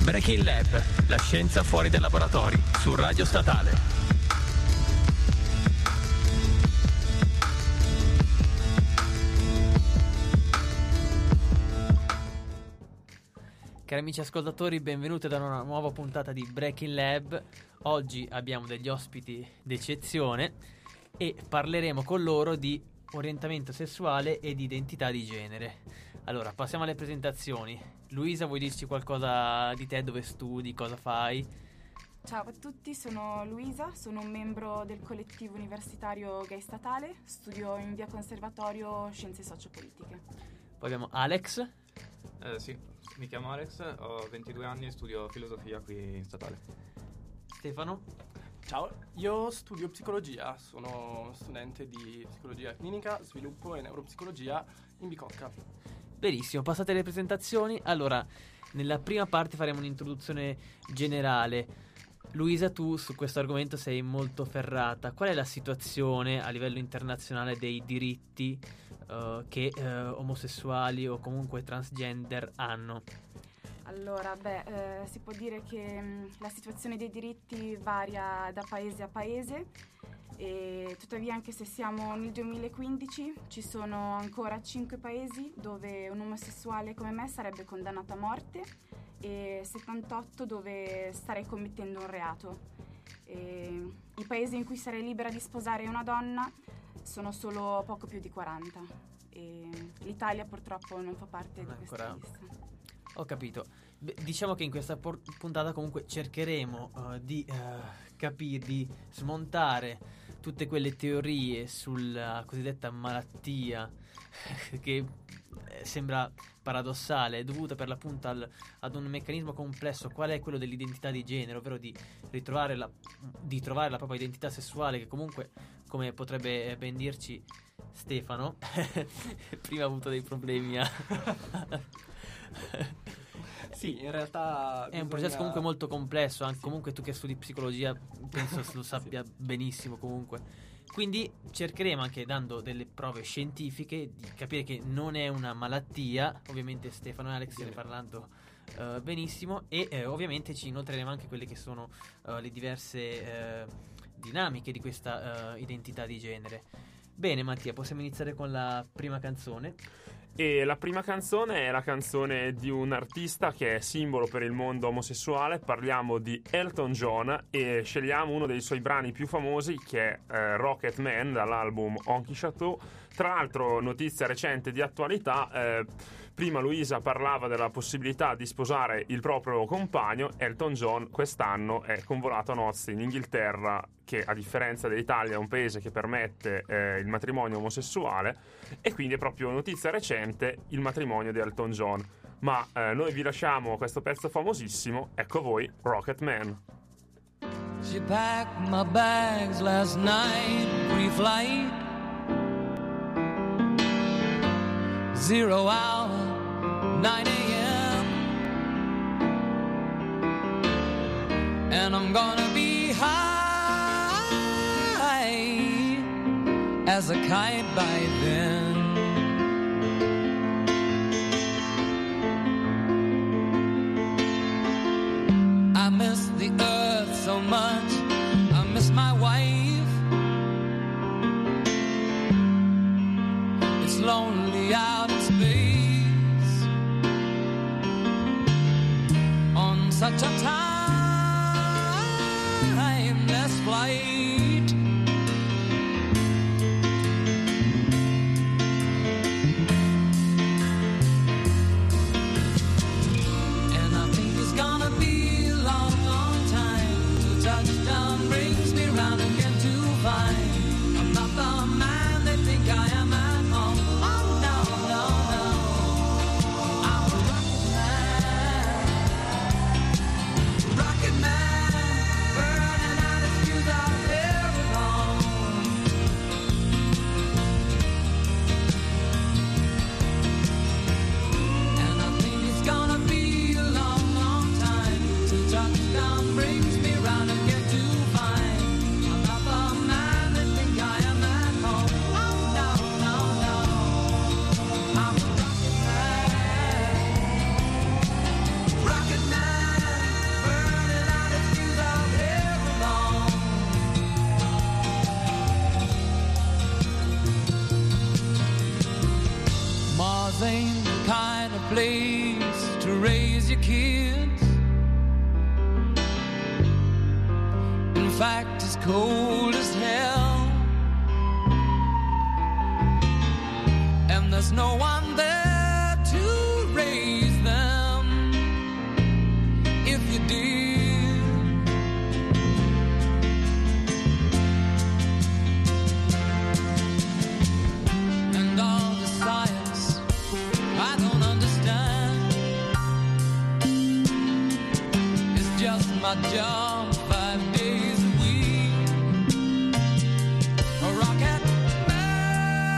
Breaking Lab, la scienza fuori dai laboratori, su Radio Statale. Cari amici ascoltatori, benvenuti ad una nuova puntata di Breaking Lab. Oggi abbiamo degli ospiti d'eccezione e parleremo con loro di orientamento sessuale ed identità di genere. Allora, passiamo alle presentazioni. Luisa, vuoi dirci qualcosa di te, dove studi, cosa fai? Ciao a tutti, sono Luisa, sono un membro del collettivo universitario Gay Statale, studio in via Conservatorio Scienze Sociopolitiche. Poi abbiamo Alex. Sì, mi chiamo Alex, ho 22 anni e studio filosofia qui in Statale. Stefano. Ciao, io studio psicologia, sono studente di psicologia clinica, sviluppo e neuropsicologia in Bicocca. Benissimo, passate alle presentazioni. Allora, nella prima parte faremo un'introduzione generale. Luisa, tu su questo argomento sei molto ferrata. Qual è la situazione a livello internazionale dei diritti che omosessuali o comunque transgender hanno? Allora, si può dire che la situazione dei diritti varia da paese a paese e tuttavia, anche se siamo nel 2015, ci sono ancora 5 paesi dove un omosessuale come me sarebbe condannato a morte e 78 dove starei commettendo un reato. I paesi in cui sarei libera di sposare una donna sono solo poco più di 40 e l'Italia purtroppo non fa parte di questa lista. Ho capito. Diciamo che in questa puntata comunque cercheremo di capire, di smontare tutte quelle teorie sulla cosiddetta malattia che sembra paradossale, dovuta per l'appunto ad un meccanismo complesso, qual è quello dell'identità di genere, ovvero di trovare la propria identità sessuale, che comunque, come potrebbe ben dirci Stefano, prima ha avuto dei problemi Sì, in realtà è un processo comunque molto complesso, anche comunque tu che studi psicologia penso lo sappia benissimo comunque. Quindi cercheremo, anche dando delle prove scientifiche, di capire che non è una malattia. Ovviamente Stefano e Alex ne parlando benissimo, e ovviamente ci inoltreremo anche quelle che sono le diverse dinamiche di questa identità di genere. Bene Mattia, possiamo iniziare con la prima canzone. E la prima canzone è la canzone di un artista che è simbolo per il mondo omosessuale. Parliamo di Elton John e scegliamo uno dei suoi brani più famosi, che è Rocket Man, dall'album Honky Chateau. Tra l'altro, notizia recente di attualità, prima Luisa parlava della possibilità di sposare il proprio compagno. Elton John quest'anno è convolato a nozze in Inghilterra, che a differenza dell'Italia è un paese che permette il matrimonio omosessuale, e quindi è proprio notizia recente il matrimonio di Elton John. Ma noi vi lasciamo questo pezzo famosissimo, ecco voi Rocket Man. She packed my bags last night, pre-flight, 0 hour, 9 a.m. And I'm gonna be high as a kite by then. I miss the earth so much, I miss my wife. It's lonely out in space on such a timeless flight. And I think it's gonna be a long, long time till touchdown brings me round again to find I'm not the man they think I am at home. Oh no, no, no, I'm a rocket man. place to raise your kids. In fact, it's cold as hell, and there's no one there to raise them if you did. And all the science I don't understand, it's just my job 5 days a week. A rocket man,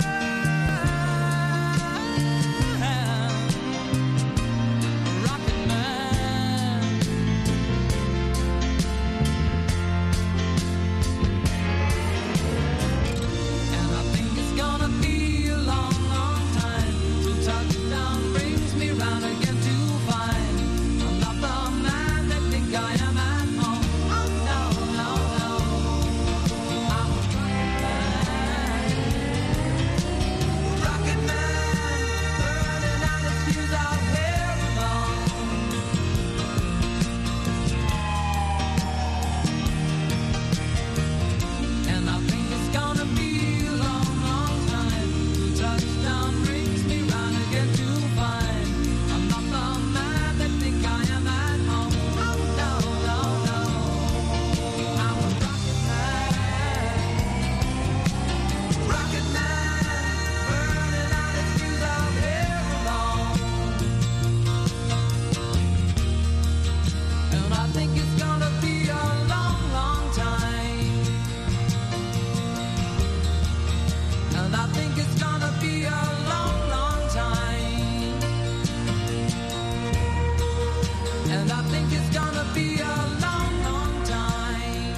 a rocket man. And I think it's gonna be a long, long time till touchdown brings me round again to find I'm not the man that think I am at home. Oh no, no, no, I'm a rocket man, burning out his fuse out here alone. And I think it's gonna be a long, long time till touchdown brings me round again to find I'm not the man that think I am at home. Oh no, no, no, I'm a rocket man, burning out his fuse out here alone. And I think it's gonna be a long, long time. And I think it's gonna be a long, long time. And I think it's gonna be a long, long time.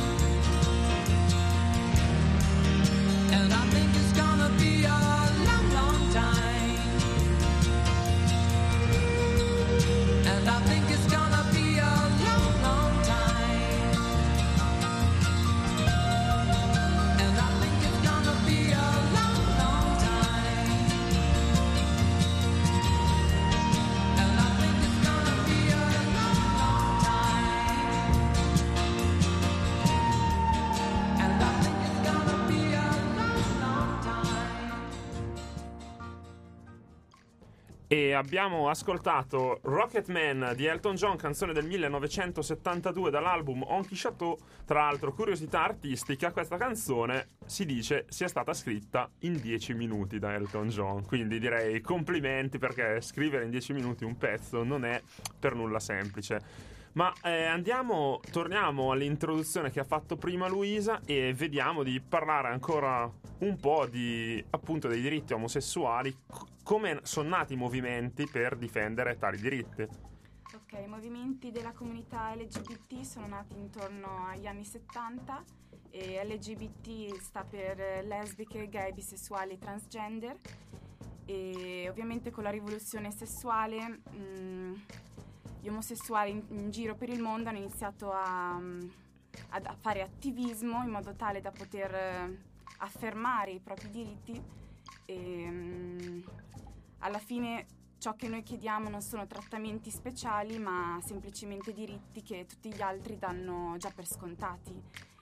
And I think it's gonna be a long, long time. And I think it's gonna be a long, long time. And I think it's gonna be a long, long time. And I think it's gonna be a long, long time. And I think it's gonna be a long, long time. E abbiamo ascoltato Rocketman di Elton John, canzone del 1972 dall'album Honky Chateau. Tra l'altro, curiosità artistica, questa canzone si dice sia stata scritta in 10 minuti da Elton John, quindi direi complimenti, perché scrivere in 10 minuti un pezzo non è per nulla semplice. Ma torniamo all'introduzione che ha fatto prima Luisa e vediamo di parlare ancora un po' di, appunto, dei diritti omosessuali, come sono nati i movimenti per difendere tali diritti. Ok, i movimenti della comunità LGBT sono nati intorno agli anni 70 e LGBT sta per lesbiche, gay, bisessuali e transgender, e ovviamente con la rivoluzione sessuale gli omosessuali in giro per il mondo hanno iniziato a fare attivismo in modo tale da poter affermare i propri diritti e alla fine ciò che noi chiediamo non sono trattamenti speciali, ma semplicemente diritti che tutti gli altri danno già per scontati.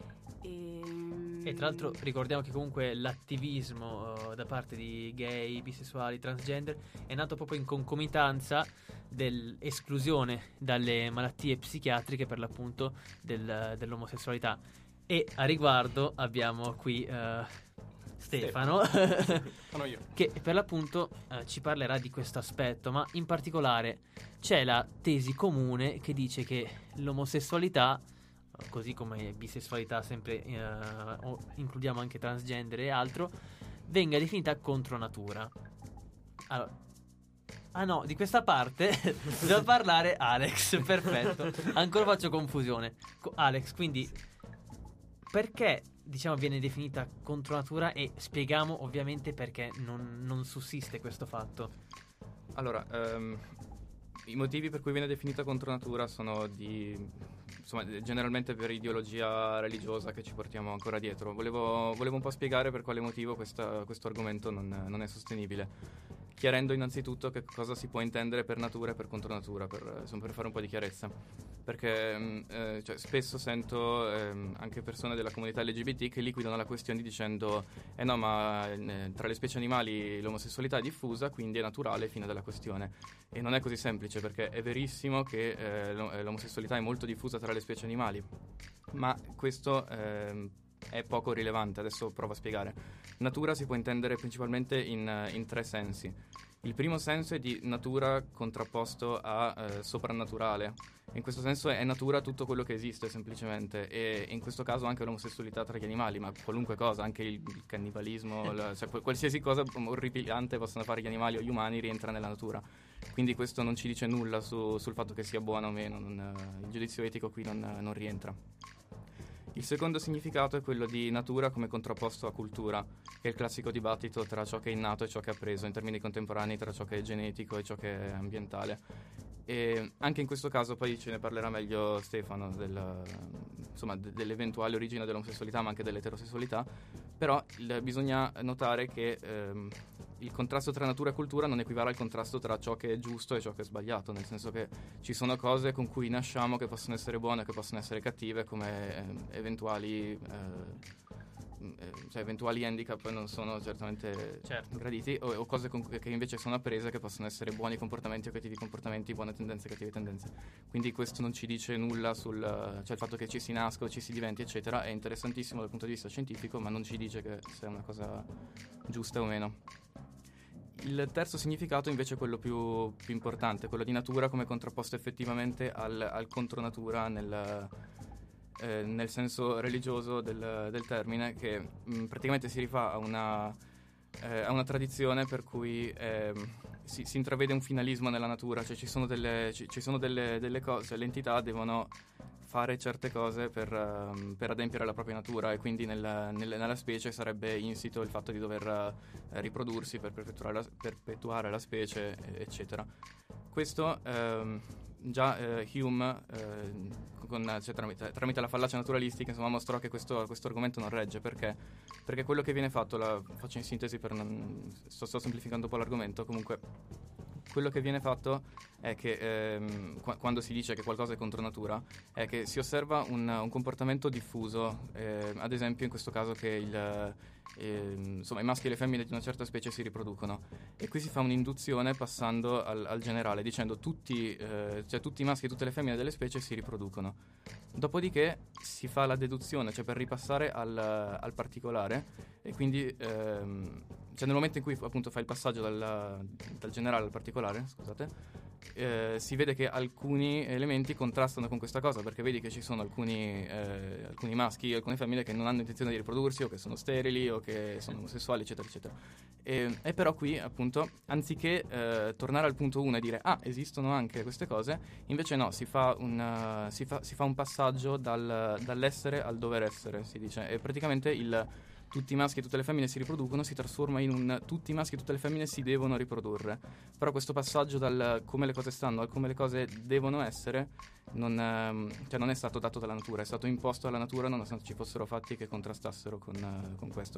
E tra l'altro ricordiamo che comunque l'attivismo da parte di gay, bisessuali, transgender è nato proprio in concomitanza dell'esclusione dalle malattie psichiatriche, per l'appunto dell'omosessualità. E a riguardo abbiamo qui Stefano Sono io. che per l'appunto ci parlerà di questo aspetto, ma in particolare c'è la tesi comune che dice che l'omosessualità, così come bisessualità, sempre includiamo anche transgender e altro, venga definita contro natura. Allora, no, di questa parte deve parlare Alex. Perfetto, ancora faccio confusione. Alex, quindi perché diciamo viene definita contro natura, e spieghiamo ovviamente perché non sussiste questo fatto. Allora, i motivi per cui viene definita contro natura sono generalmente per ideologia religiosa che ci portiamo ancora dietro. Volevo un po' spiegare per quale motivo questo argomento non è sostenibile. chiarendo innanzitutto che cosa si può intendere per natura e per contronatura, per fare un po' di chiarezza. Perché cioè, spesso sento anche persone della comunità LGBT che liquidano la questione dicendo no, ma tra le specie animali l'omosessualità è diffusa, quindi è naturale, fine della questione. E non è così semplice, perché è verissimo che l'omosessualità è molto diffusa tra le specie animali, ma questo è poco rilevante. Adesso provo a spiegare. Natura si può intendere principalmente in tre sensi. Il primo senso è di natura contrapposto a soprannaturale. In questo senso è natura tutto quello che esiste, semplicemente, e in questo caso anche l'omosessualità tra gli animali, ma qualunque cosa, anche il cannibalismo, cioè qualsiasi cosa orripilante possono fare gli animali o gli umani rientra nella natura. Quindi questo non ci dice nulla sul fatto che sia buono o meno, il giudizio etico qui non rientra. Il secondo significato è quello di natura come contrapposto a cultura, che è il classico dibattito tra ciò che è innato e ciò che è appreso, in termini contemporanei tra ciò che è genetico e ciò che è ambientale. E anche in questo caso poi ce ne parlerà meglio Stefano dell'eventuale origine dell'omosessualità, ma anche dell'eterosessualità. Però bisogna notare che il contrasto tra natura e cultura non equivale al contrasto tra ciò che è giusto e ciò che è sbagliato, nel senso che ci sono cose con cui nasciamo che possono essere buone, che possono essere cattive, come eventuali handicap non sono certamente graditi, o cose che invece sono apprese, che possono essere buoni comportamenti o cattivi comportamenti, buone tendenze e cattive tendenze. Quindi questo non ci dice nulla cioè il fatto che ci si nasca o ci si diventi eccetera è interessantissimo dal punto di vista scientifico, ma non ci dice che sia una cosa giusta o meno. Il terzo significato invece è quello più importante, quello di natura come contrapposto effettivamente al contronatura nel senso religioso del termine, che praticamente si rifà a una tradizione per cui si intravede un finalismo nella natura, cioè ci sono delle cose, le entità devono fare certe cose per adempiere alla propria natura, e quindi nella specie sarebbe insito il fatto di dover riprodursi per perpetuare la specie, eccetera. Questo già Hume tramite la fallacia naturalistica, insomma, mostrò che questo argomento non regge. Perché quello che viene fatto, faccio in sintesi sto semplificando un po' l'argomento. Comunque quello che viene fatto è che quando si dice che qualcosa è contro natura è che si osserva un comportamento diffuso, ad esempio in questo caso che i maschi e le femmine di una certa specie si riproducono, e qui si fa un'induzione passando al generale, dicendo tutti i maschi e tutte le femmine delle specie si riproducono. Dopodiché si fa la deduzione, cioè per ripassare al particolare, e quindi nel momento in cui appunto fa il passaggio dal generale al particolare, si vede che alcuni elementi contrastano con questa cosa, perché vedi che ci sono alcuni maschi e alcune femmine che non hanno intenzione di riprodursi, o che sono sterili, o che sono omosessuali, eccetera eccetera. E però qui appunto, anziché tornare al punto 1 e dire esistono anche queste cose, invece no, si fa un passaggio dall'essere al dover essere, si dice, e praticamente tutti i maschi e tutte le femmine si riproducono si trasforma in un tutti i maschi e tutte le femmine si devono riprodurre. Però questo passaggio dal come le cose stanno al come le cose devono essere non è stato dato dalla natura, è stato imposto dalla natura, nonostante ci fossero fatti che contrastassero con questo.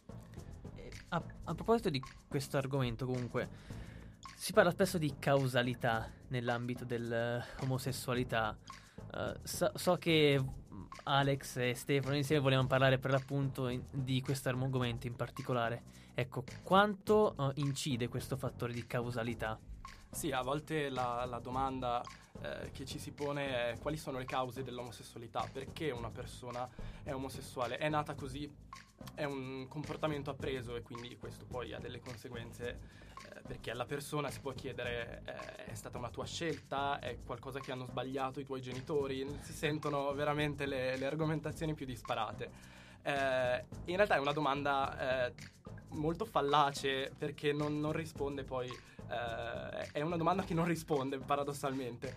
A proposito di questo argomento, comunque, si parla spesso di causalità nell'ambito dell'omosessualità. So che Alex e Stefano insieme volevano parlare per l'appunto di questo argomento in particolare. Ecco, quanto incide questo fattore di causalità? Sì, a volte la domanda che ci si pone è: quali sono le cause dell'omosessualità? Perché una persona è omosessuale? È nata così? È un comportamento appreso, e quindi questo poi ha delle conseguenze, perché alla persona si può chiedere: è stata una tua scelta? È qualcosa che hanno sbagliato i tuoi genitori? Si sentono veramente le argomentazioni più disparate. In realtà è una domanda molto fallace, perché non risponde poi, è una domanda che non risponde paradossalmente.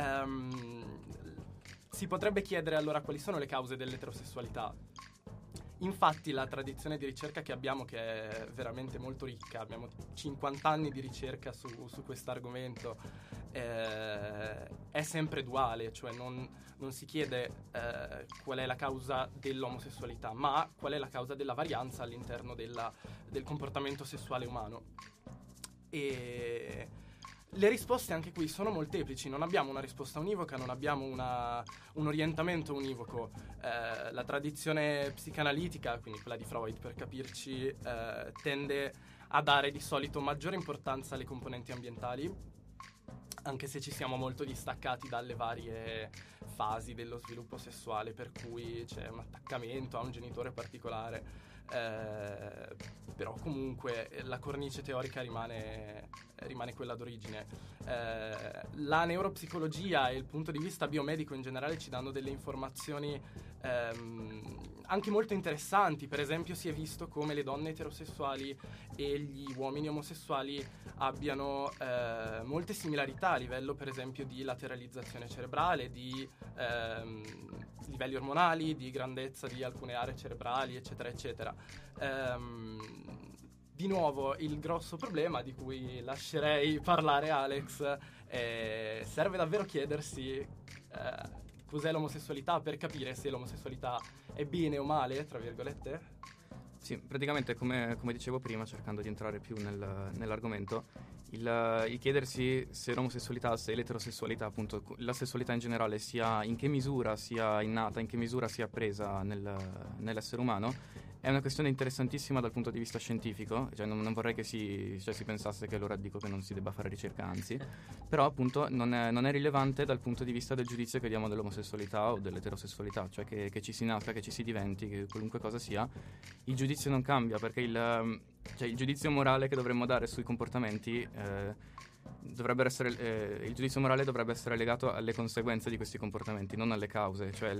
Si potrebbe chiedere allora quali sono le cause dell'eterosessualità. Infatti la tradizione di ricerca che abbiamo, che è veramente molto ricca, abbiamo 50 anni di ricerca su questo argomento, è sempre duale, cioè non si chiede qual è la causa dell'omosessualità, ma qual è la causa della varianza all'interno del comportamento sessuale umano. E le risposte anche qui sono molteplici, non abbiamo una risposta univoca, non abbiamo un orientamento univoco. La tradizione psicanalitica, quindi quella di Freud per capirci, tende a dare di solito maggiore importanza alle componenti ambientali, anche se ci siamo molto distaccati dalle varie fasi dello sviluppo sessuale, per cui c'è un attaccamento a un genitore particolare. Però comunque la cornice teorica rimane quella d'origine. La neuropsicologia e il punto di vista biomedico in generale ci danno delle informazioni anche molto interessanti. Per esempio, si è visto come le donne eterosessuali e gli uomini omosessuali abbiano molte similarità a livello, per esempio, di lateralizzazione cerebrale, di livelli ormonali, di grandezza di alcune aree cerebrali, eccetera, eccetera. Di nuovo, il grosso problema di cui lascerei parlare Alex serve davvero chiedersi cos'è l'omosessualità, per capire se l'omosessualità è bene o male, tra virgolette. Sì, praticamente come dicevo prima, cercando di entrare più nell'argomento, il chiedersi se l'omosessualità, se l'eterosessualità, appunto la sessualità in generale, sia in che misura sia innata, in che misura sia appresa nell'essere umano, è una questione interessantissima dal punto di vista scientifico. Cioè non vorrei che si pensasse che allora dico che non si debba fare ricerca, anzi, però appunto non è rilevante dal punto di vista del giudizio che diamo dell'omosessualità o dell'eterosessualità, cioè che ci si nasca, che ci si diventi, che qualunque cosa sia, il giudizio non cambia, perché il giudizio morale che dovremmo dare sui comportamenti dovrebbe essere il giudizio morale dovrebbe essere legato alle conseguenze di questi comportamenti, non alle cause, cioè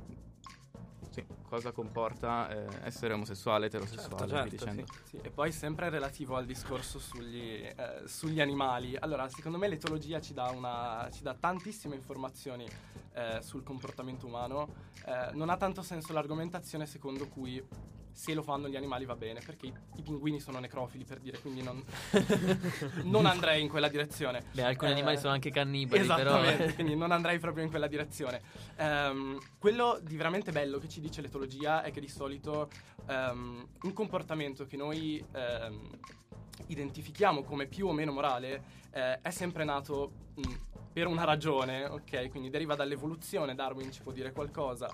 cosa comporta essere omosessuale, eterosessuale, Certo, via dicendo. sì. E poi sempre relativo al discorso sugli animali. Allora, secondo me l'etologia ci dà tantissime informazioni sul comportamento umano. Non ha tanto senso l'argomentazione secondo cui se lo fanno gli animali va bene, perché i pinguini sono necrofili, per dire, quindi non andrei in quella direzione. Beh, alcuni animali sono anche cannibali, esattamente, però quindi non andrei proprio in quella direzione. Quello di veramente bello che ci dice l'etologia è che di solito un comportamento che noi identifichiamo come più o meno morale è sempre nato per una ragione, ok? Quindi deriva dall'evoluzione, Darwin ci può dire qualcosa.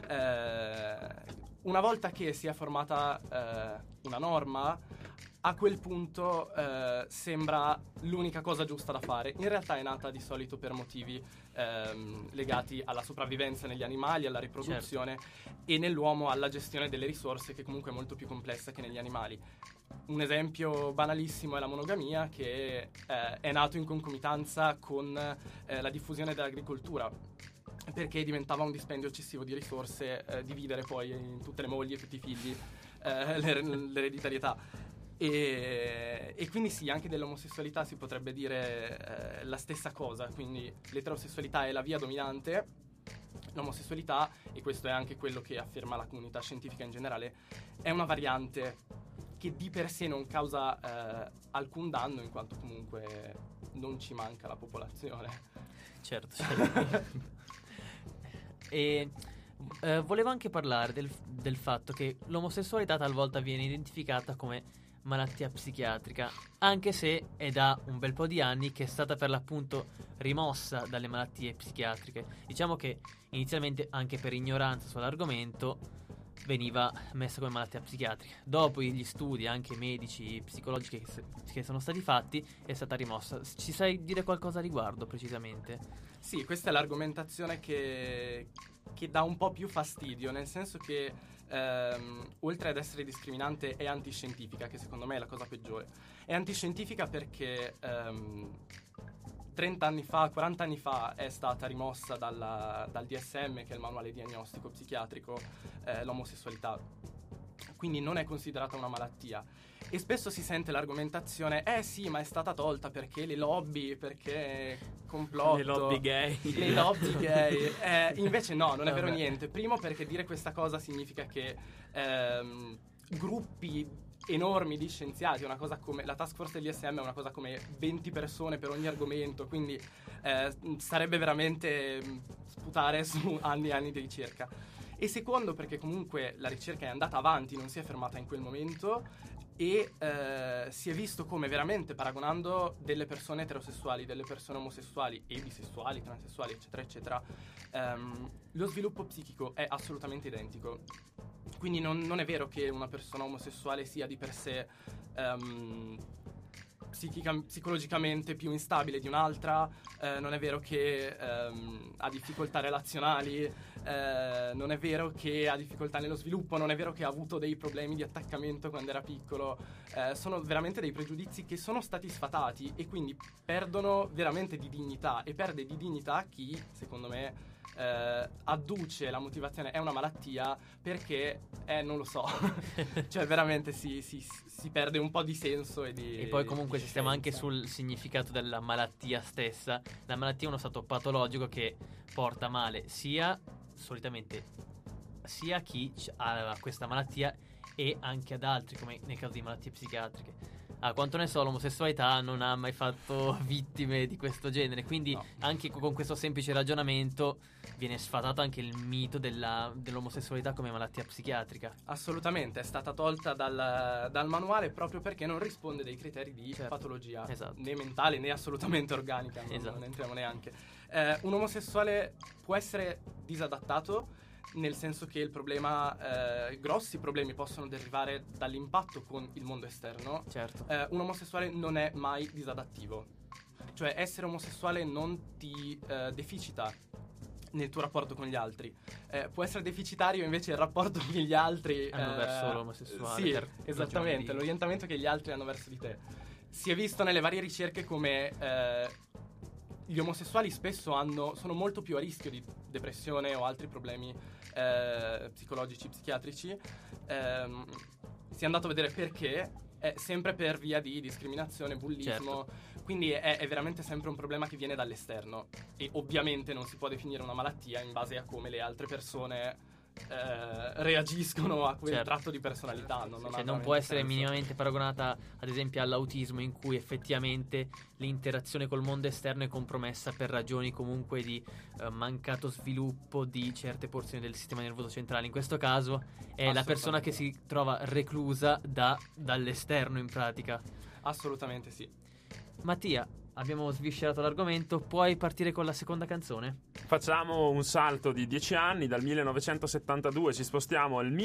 Una volta che si è formata una norma, a quel punto sembra l'unica cosa giusta da fare. In realtà è nata di solito per motivi legati alla sopravvivenza negli animali, alla riproduzione, e nell'uomo alla gestione delle risorse, che comunque è molto più complessa che negli animali. Un esempio banalissimo è la monogamia, che è nato in concomitanza con la diffusione dell'agricoltura, perché diventava un dispendio eccessivo di risorse dividere poi in tutte le mogli e tutti i figli l'ereditarietà. E quindi sì, anche dell'omosessualità si potrebbe dire la stessa cosa. Quindi l'eterosessualità è la via dominante, l'omosessualità, e questo è anche quello che afferma la comunità scientifica in generale, è una variante che di per sé non causa alcun danno, in quanto comunque non ci manca la popolazione. certo. E volevo anche parlare del fatto che l'omosessualità talvolta viene identificata come malattia psichiatrica, anche se è da un bel po' di anni che è stata per l'appunto rimossa dalle malattie psichiatriche. Diciamo che inizialmente, anche per ignoranza sull'argomento, veniva messa come malattia psichiatrica. Dopo gli studi anche medici, psicologici che sono stati fatti, è stata rimossa. Ci sai dire qualcosa a riguardo precisamente? Sì, questa è l'argomentazione che dà un po' più fastidio, nel senso che oltre ad essere discriminante è antiscientifica, che secondo me è la cosa peggiore. È antiscientifica perché 30 anni fa, 40 anni fa è stata rimossa dal DSM, che è il manuale diagnostico psichiatrico, l'omosessualità. Quindi non è considerata una malattia. E spesso si sente l'argomentazione: sì, ma è stata tolta perché le lobby, perché complotto, Le lobby gay. le lobby gay. Invece no, non è vero niente. Primo, perché dire questa cosa significa che gruppi enormi di scienziati, una cosa come la task force dell'ISM è una cosa come 20 persone per ogni argomento, quindi sarebbe veramente sputare su anni e anni di ricerca. E secondo, perché comunque la ricerca è andata avanti, non si è fermata in quel momento. e si è visto come veramente paragonando delle persone eterosessuali, delle persone omosessuali e bisessuali, transessuali, eccetera, eccetera, lo sviluppo psichico è assolutamente identico. Quindi non è vero che una persona omosessuale sia di per sé psicologicamente più instabile di un'altra, non è vero che ha difficoltà relazionali, non è vero che ha difficoltà nello sviluppo, non è vero che ha avuto dei problemi di attaccamento quando era piccolo. Sono veramente dei pregiudizi che sono stati sfatati e quindi perdono veramente di dignità, e perde di dignità chi, secondo me, adduce la motivazione è una malattia perché non lo so cioè veramente si perde un po' di senso e poi comunque se stiamo anche sul significato della malattia stessa, la malattia è uno stato patologico che porta male solitamente sia a chi ha questa malattia e anche ad altri, come nel caso di malattie psichiatriche. A quanto ne so, l'omosessualità non ha mai fatto vittime di questo genere, quindi no. Anche con questo semplice ragionamento viene sfatato anche il mito dell'omosessualità come malattia psichiatrica. Assolutamente, è stata tolta dal manuale proprio perché non risponde dei criteri di patologia, esatto. Né mentale né assolutamente organica, esatto. Non entriamo neanche. Un omosessuale può essere disadattato, nel senso che il problema, grossi problemi possono derivare dall'impatto con il mondo esterno. Certo. Un omosessuale non è mai disadattivo, cioè essere omosessuale non ti deficita nel tuo rapporto con gli altri. Può essere deficitario invece il rapporto con gli altri hanno verso l'omosessuale. Sì, esattamente, l'orientamento che gli altri hanno verso di te. Si è visto nelle varie ricerche come gli omosessuali spesso sono molto più a rischio di depressione o altri problemi psicologici, psichiatrici. Si è andato a vedere perché, è sempre per via di discriminazione, bullismo. Certo. Quindi è veramente sempre un problema che viene dall'esterno e ovviamente non si può definire una malattia in base a come le altre persone reagiscono a quel tratto di personalità. Non può essere minimamente paragonata ad esempio all'autismo, in cui effettivamente l'interazione col mondo esterno è compromessa per ragioni comunque di mancato sviluppo di certe porzioni del sistema nervoso centrale. In questo caso è la persona che si trova reclusa dall'esterno in pratica. Assolutamente sì. Mattia, abbiamo sviscerato l'argomento, puoi partire con la seconda canzone? Facciamo un salto di 10 anni, dal 1972 ci spostiamo al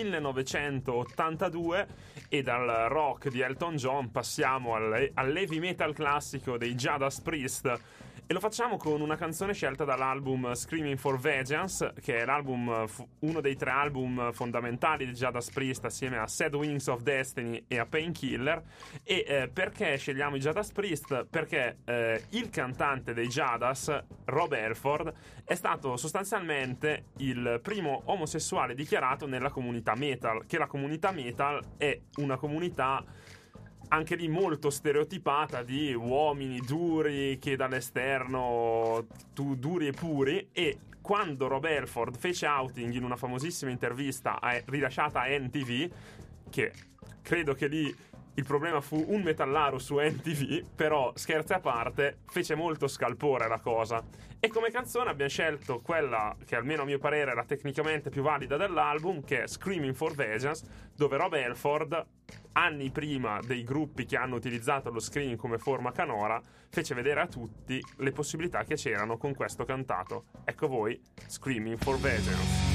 1982 e dal rock di Elton John passiamo all'heavy metal classico dei Judas Priest. E lo facciamo con una canzone scelta dall'album Screaming for Vengeance, che è uno dei 3 album fondamentali di Judas Priest assieme a Sad Wings of Destiny e a Painkiller. E perché scegliamo i Judas Priest? Perché il cantante dei Judas, Rob Halford, è stato sostanzialmente il primo omosessuale dichiarato nella comunità metal, che la comunità metal è una comunità anche lì molto stereotipata di uomini duri che dall'esterno duri e puri. E quando Rob Halford fece outing in una famosissima intervista rilasciata a NTV, che credo che lì il problema fu un metallaro su NTV, però scherzi a parte fece molto scalpore la cosa. E come canzone abbiamo scelto quella che almeno a mio parere era tecnicamente più valida dell'album, che è Screaming for Vengeance, dove Rob Halford, anni prima dei gruppi che hanno utilizzato lo screaming come forma canora, fece vedere a tutti le possibilità che c'erano con questo cantato. Ecco voi Screaming for Vengeance.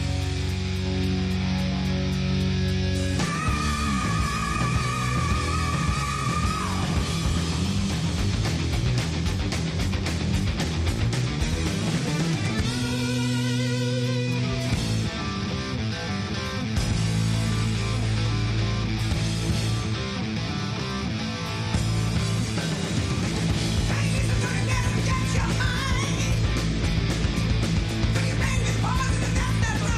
Get your mind. Bring it back, this boy, to the death, that's what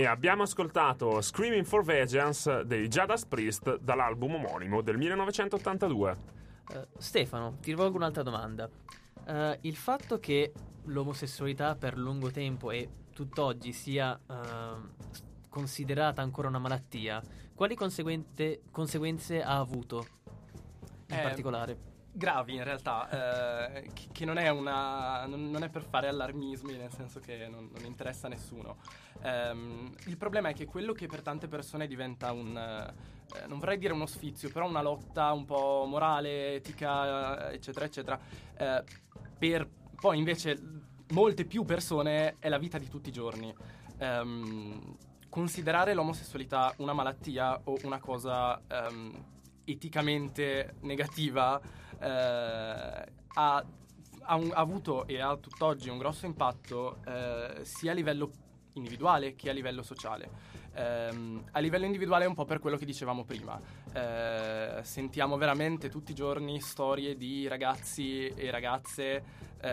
abbiamo ascoltato Screaming for Vengeance dei Judas Priest dall'album omonimo del 1982. Stefano, ti rivolgo un'altra domanda. Il fatto che l'omosessualità per lungo tempo e tutt'oggi sia considerata ancora una malattia, quali conseguenze ha avuto in particolare? Gravi in realtà, che non è non è per fare allarmismi, nel senso che non interessa a nessuno. Il problema è che quello che per tante persone diventa non vorrei dire uno sfizio, però una lotta un po' morale, etica, eccetera eccetera, per poi invece molte più persone è la vita di tutti i giorni. Considerare l'omosessualità una malattia o una cosa eticamente negativa ha avuto e ha tutt'oggi un grosso impatto sia a livello individuale che a livello sociale. A livello individuale è un po' per quello che dicevamo prima. Sentiamo veramente tutti i giorni storie di ragazzi e ragazze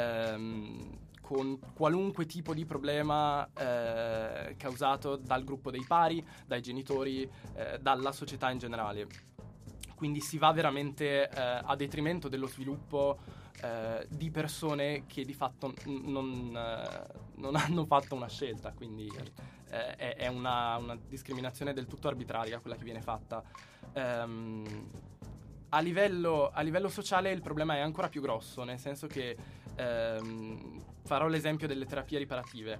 con qualunque tipo di problema causato dal gruppo dei pari, dai genitori, dalla società in generale. Quindi si va veramente a detrimento dello sviluppo di persone che di fatto non hanno fatto una scelta, quindi è una discriminazione del tutto arbitraria quella che viene fatta. A livello sociale il problema è ancora più grosso, nel senso che farò l'esempio delle terapie riparative.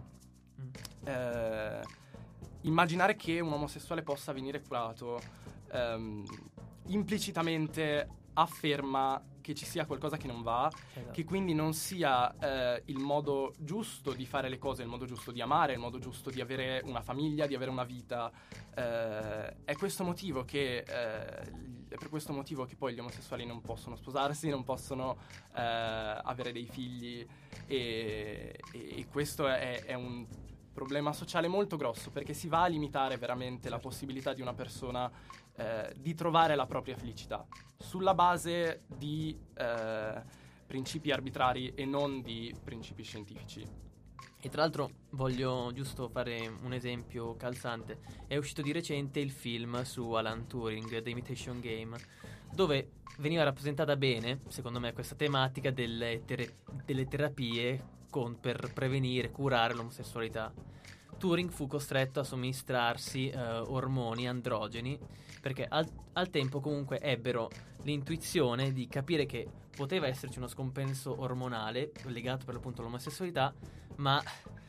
Immaginare che un omosessuale possa venire curato implicitamente afferma che ci sia qualcosa che non va, Esatto. che quindi non sia il modo giusto di fare le cose, il modo giusto di amare, il modo giusto di avere una famiglia, di avere una vita. È questo motivo che è per questo motivo che poi gli omosessuali non possono sposarsi, non possono avere dei figli e questo è un problema sociale molto grosso, perché si va a limitare veramente la possibilità di una persona di trovare la propria felicità sulla base di principi arbitrari e non di principi scientifici. E tra l'altro voglio giusto fare un esempio calzante. È uscito di recente il film su Alan Turing, The Imitation Game, dove veniva rappresentata bene, secondo me, questa tematica delle terapie per prevenire, curare l'omosessualità. Turing fu costretto a somministrarsi ormoni androgeni perché al tempo comunque ebbero l'intuizione di capire che poteva esserci uno scompenso ormonale legato per l'appunto all'omosessualità, ma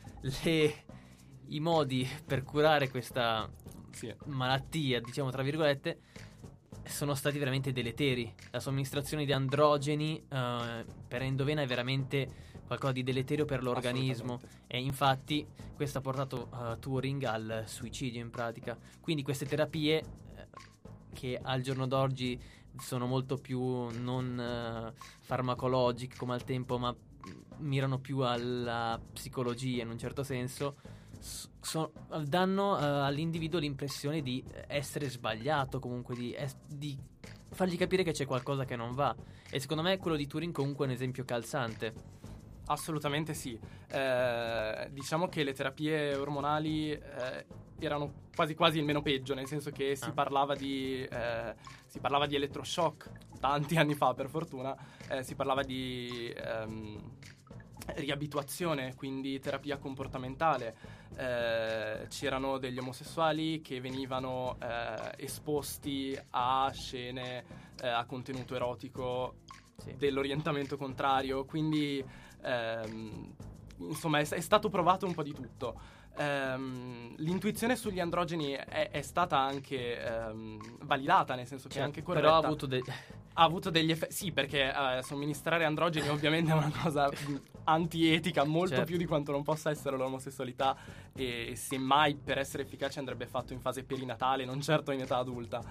i modi per curare questa malattia, diciamo tra virgolette, sono stati veramente deleteri. La somministrazione di androgeni per endovena è veramente qualcosa di deleterio per l'organismo, e infatti questo ha portato Turing al suicidio in pratica. Quindi queste terapie che al giorno d'oggi sono molto più non farmacologiche come al tempo, ma mirano più alla psicologia in un certo senso, danno all'individuo l'impressione di essere sbagliato, comunque di fargli capire che c'è qualcosa che non va, e secondo me quello di Turing comunque è un esempio calzante. Assolutamente sì. Diciamo che le terapie ormonali erano quasi quasi il meno peggio, nel senso che si parlava di elettroshock tanti anni fa, per fortuna. Si parlava di riabituazione, quindi terapia comportamentale. C'erano degli omosessuali che venivano esposti a scene a contenuto erotico dell'orientamento contrario, quindi insomma è stato provato un po' di tutto. L'intuizione sugli androgeni è stata anche validata, nel senso che è anche corretta. Però ha avuto degli effetti. Sì, perché somministrare androgeni ovviamente è una cosa antietica, molto più di quanto non possa essere l'omosessualità, e semmai per essere efficace andrebbe fatto in fase perinatale, non certo in età adulta.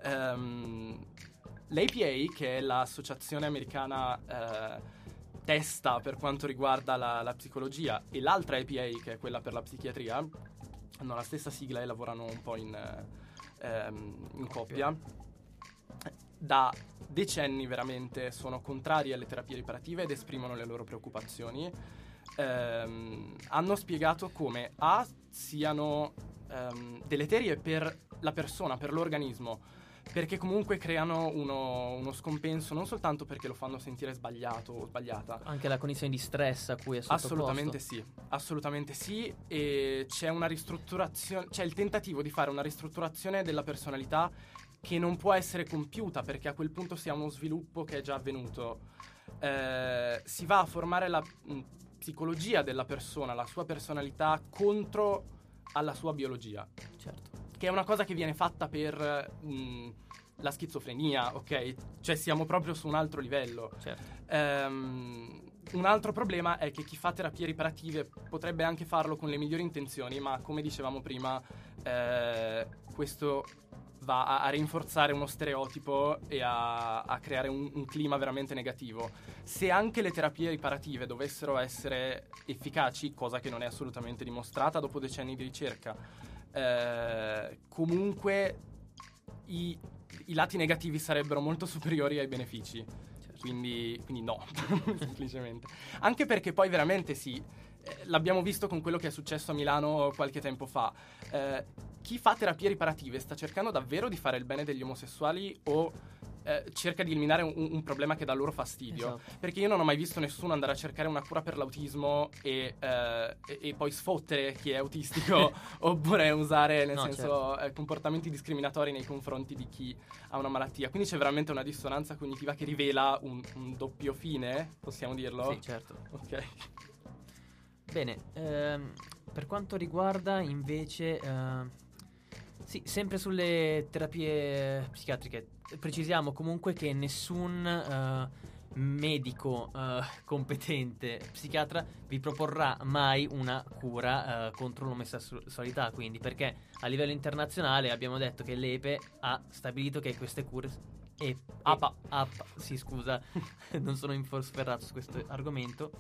L'APA, che è l'associazione americana testa per quanto riguarda la psicologia, e l'altra APA, che è quella per la psichiatria, hanno la stessa sigla e lavorano un po' in coppia. Da decenni veramente sono contrari alle terapie riparative ed esprimono le loro preoccupazioni. Hanno spiegato come siano deleterie per la persona, per l'organismo, perché comunque creano uno scompenso non soltanto perché lo fanno sentire sbagliato o sbagliata. Anche la condizione di stress a cui è sottoposto. Assolutamente sì, e c'è una ristrutturazione, c'è il tentativo di fare una ristrutturazione della personalità che non può essere compiuta, perché a quel punto si ha uno sviluppo che è già avvenuto. Si va a formare la psicologia della persona, la sua personalità contro alla sua biologia. Certo. Che è una cosa che viene fatta per la schizofrenia, ok? Cioè siamo proprio su un altro livello. Certo. Un altro problema è che chi fa terapie riparative potrebbe anche farlo con le migliori intenzioni, ma come dicevamo prima, questo va a rinforzare uno stereotipo e a creare un clima veramente negativo. Se anche le terapie riparative dovessero essere efficaci, cosa che non è assolutamente dimostrata dopo decenni di ricerca, comunque i lati negativi sarebbero molto superiori ai benefici. Certo. Quindi no, semplicemente. Anche perché poi veramente sì, l'abbiamo visto con quello che è successo a Milano qualche tempo fa. Chi fa terapie riparative sta cercando davvero di fare il bene degli omosessuali o cerca di eliminare un problema che dà loro fastidio? Esatto. Perché io non ho mai visto nessuno andare a cercare una cura per l'autismo e poi sfottere chi è autistico oppure usare nel senso comportamenti discriminatori nei confronti di chi ha una malattia. Quindi c'è veramente una dissonanza cognitiva che rivela un doppio fine, possiamo dirlo? Sì, certo. Ok. Bene, per quanto riguarda invece, sì, sempre sulle terapie psichiatriche, precisiamo comunque che nessun medico competente psichiatra vi proporrà mai una cura contro l'omosessualità, quindi, perché a livello internazionale abbiamo detto che l'EPE ha stabilito che queste cure APA, sì, scusa, non sono inforsferrato su questo argomento,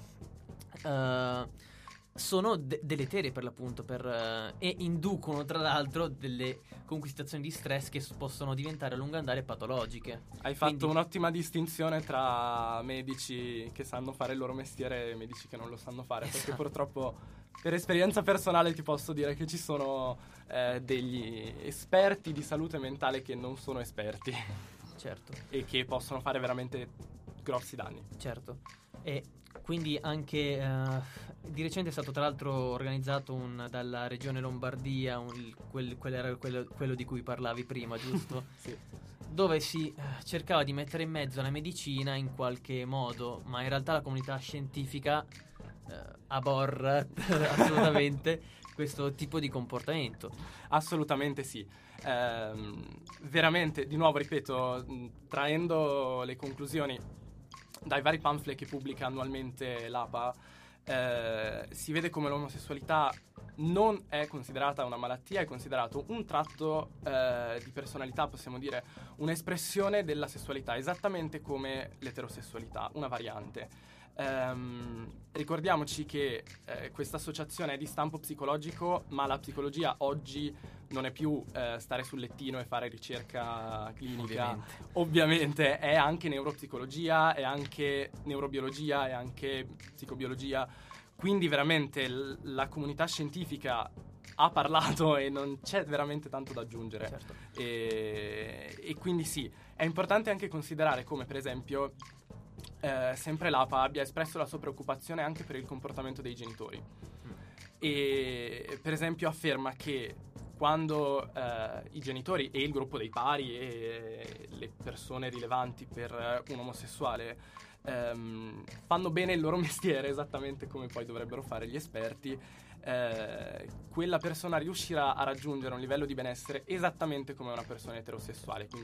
sono deleterie per l'appunto e inducono tra l'altro delle situazioni di stress che possono diventare a lungo andare patologiche. Hai fatto un'ottima distinzione tra medici che sanno fare il loro mestiere e medici che non lo sanno fare, perché purtroppo per esperienza personale ti posso dire che ci sono degli esperti di salute mentale che non sono esperti. Certo. E che possono fare veramente grossi danni. Certo. E quindi anche di recente è stato tra l'altro organizzato dalla regione Lombardia quello di cui parlavi prima, giusto? Sì. Dove si cercava di mettere in mezzo la medicina in qualche modo, ma in realtà la comunità scientifica aborra assolutamente questo tipo di comportamento. Assolutamente sì. Veramente, di nuovo ripeto, traendo le conclusioni dai vari pamphlet che pubblica annualmente l'APA, si vede come l'omosessualità non è considerata una malattia, è considerato un tratto di personalità, possiamo dire un'espressione della sessualità, esattamente come l'eterosessualità, una variante. Ricordiamoci che questa associazione è di stampo psicologico, ma la psicologia oggi non è più stare sul lettino e fare ricerca clinica. Ovviamente è anche neuropsicologia, è anche neurobiologia, è anche psicobiologia. Quindi veramente la comunità scientifica ha parlato e non c'è veramente tanto da aggiungere. Certo. E quindi sì, è importante anche considerare come per esempio sempre l'APA abbia espresso la sua preoccupazione anche per il comportamento dei genitori. E per esempio afferma che quando i genitori e il gruppo dei pari e le persone rilevanti per un omosessuale fanno bene il loro mestiere, esattamente come poi dovrebbero fare gli esperti, quella persona riuscirà a raggiungere un livello di benessere esattamente come una persona eterosessuale, quindi